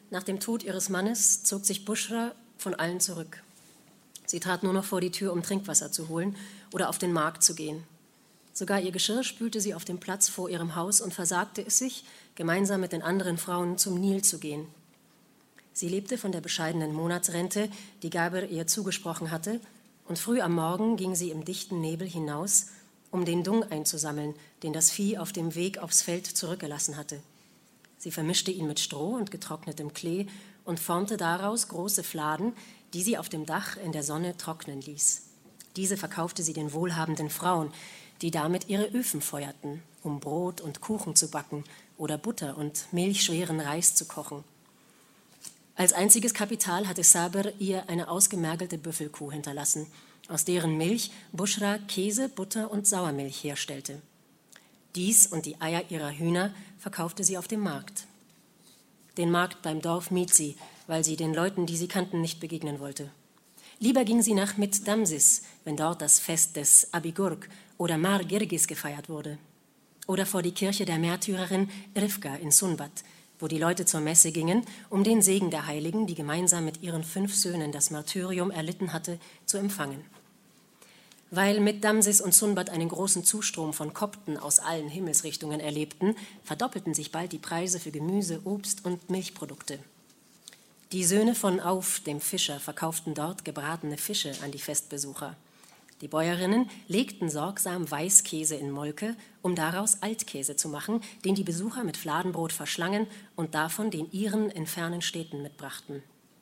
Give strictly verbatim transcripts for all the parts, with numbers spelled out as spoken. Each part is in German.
Nach dem Tod ihres Mannes zog sich Buschra von allen zurück. Sie trat nur noch vor die Tür, um Trinkwasser zu holen oder auf den Markt zu gehen. Sogar ihr Geschirr spülte sie auf dem Platz vor ihrem Haus und versagte es sich, gemeinsam mit den anderen Frauen zum Nil zu gehen. Sie lebte von der bescheidenen Monatsrente, die Gaber ihr zugesprochen hatte, und früh am Morgen ging sie im dichten Nebel hinaus, um den Dung einzusammeln, den das Vieh auf dem Weg aufs Feld zurückgelassen hatte. Sie vermischte ihn mit Stroh und getrocknetem Klee und formte daraus große Fladen, die sie auf dem Dach in der Sonne trocknen ließ. Diese verkaufte sie den wohlhabenden Frauen, die damit ihre Öfen feuerten, um Brot und Kuchen zu backen oder Butter und milchschweren Reis zu kochen. Als einziges Kapital hatte Saber ihr eine ausgemergelte Büffelkuh hinterlassen, aus deren Milch Buschra Käse, Butter und Sauermilch herstellte. Dies und die Eier ihrer Hühner verkaufte sie auf dem Markt. Den Markt beim Dorf mied sie, weil sie den Leuten, die sie kannten, nicht begegnen wollte. Lieber ging sie nach Mit-Damsis, wenn dort das Fest des Abigurg oder Mar Girgis gefeiert wurde. Oder vor die Kirche der Märtyrerin Rivka in Sunbat, wo die Leute zur Messe gingen, um den Segen der Heiligen, die gemeinsam mit ihren fünf Söhnen das Martyrium erlitten hatte, zu empfangen. Weil Mit-Damsis und Sunbat einen großen Zustrom von Kopten aus allen Himmelsrichtungen erlebten, verdoppelten sich bald die Preise für Gemüse, Obst und Milchprodukte. Die Söhne von Auf, dem Fischer, verkauften dort gebratene Fische an die Festbesucher. Die Bäuerinnen legten sorgsam Weißkäse in Molke, um daraus Altkäse zu machen, den die Besucher mit Fladenbrot verschlangen und davon den ihren in fernen Städten mitbrachten.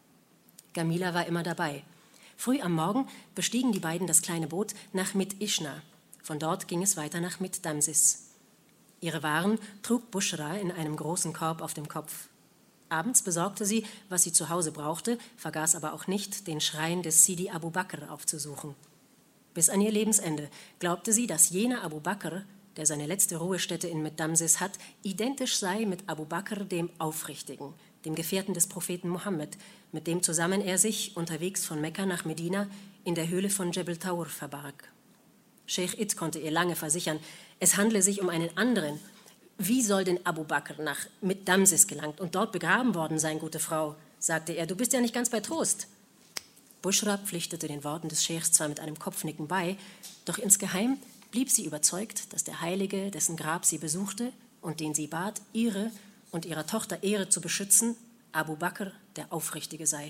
Gamila war immer dabei. Früh am Morgen bestiegen die beiden das kleine Boot nach Mit-Ishna. Von dort ging es weiter nach Mit-Damsis. Ihre Waren trug Buschra in einem großen Korb auf dem Kopf. Abends besorgte sie, was sie zu Hause brauchte, vergaß aber auch nicht, den Schrein des Sidi Abu Bakr aufzusuchen. Bis an ihr Lebensende glaubte sie, dass jener Abu Bakr, der seine letzte Ruhestätte in Mit-Damsis hat, identisch sei mit Abu Bakr dem Aufrichtigen, dem Gefährten des Propheten Mohammed, mit dem zusammen er sich, unterwegs von Mekka nach Medina, in der Höhle von Jebel Taur verbarg. Sheikh Id konnte ihr lange versichern, es handle sich um einen anderen. Wie soll denn Abu Bakr nach Mit-Damsis gelangt und dort begraben worden sein, gute Frau, sagte er, du bist ja nicht ganz bei Trost. Buschra pflichtete den Worten des Scheichs zwar mit einem Kopfnicken bei, doch insgeheim blieb sie überzeugt, dass der Heilige, dessen Grab sie besuchte und den sie bat, ihre und ihrer Tochter Ehre zu beschützen, Abu Bakr, der Aufrichtige sei.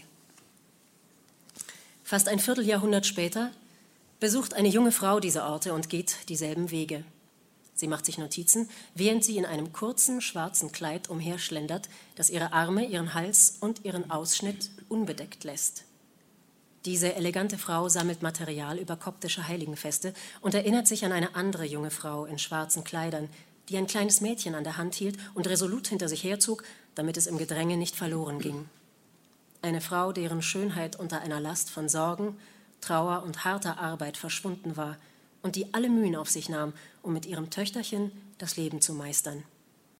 Fast ein Vierteljahrhundert später besucht eine junge Frau diese Orte und geht dieselben Wege. Sie macht sich Notizen, während sie in einem kurzen, schwarzen Kleid umherschlendert, das ihre Arme, ihren Hals und ihren Ausschnitt unbedeckt lässt. Diese elegante Frau sammelt Material über koptische Heiligenfeste und erinnert sich an eine andere junge Frau in schwarzen Kleidern, die ein kleines Mädchen an der Hand hielt und resolut hinter sich herzog, damit es im Gedränge nicht verloren ging. Eine Frau, deren Schönheit unter einer Last von Sorgen, Trauer und harter Arbeit verschwunden war und die alle Mühen auf sich nahm, um mit ihrem Töchterchen das Leben zu meistern.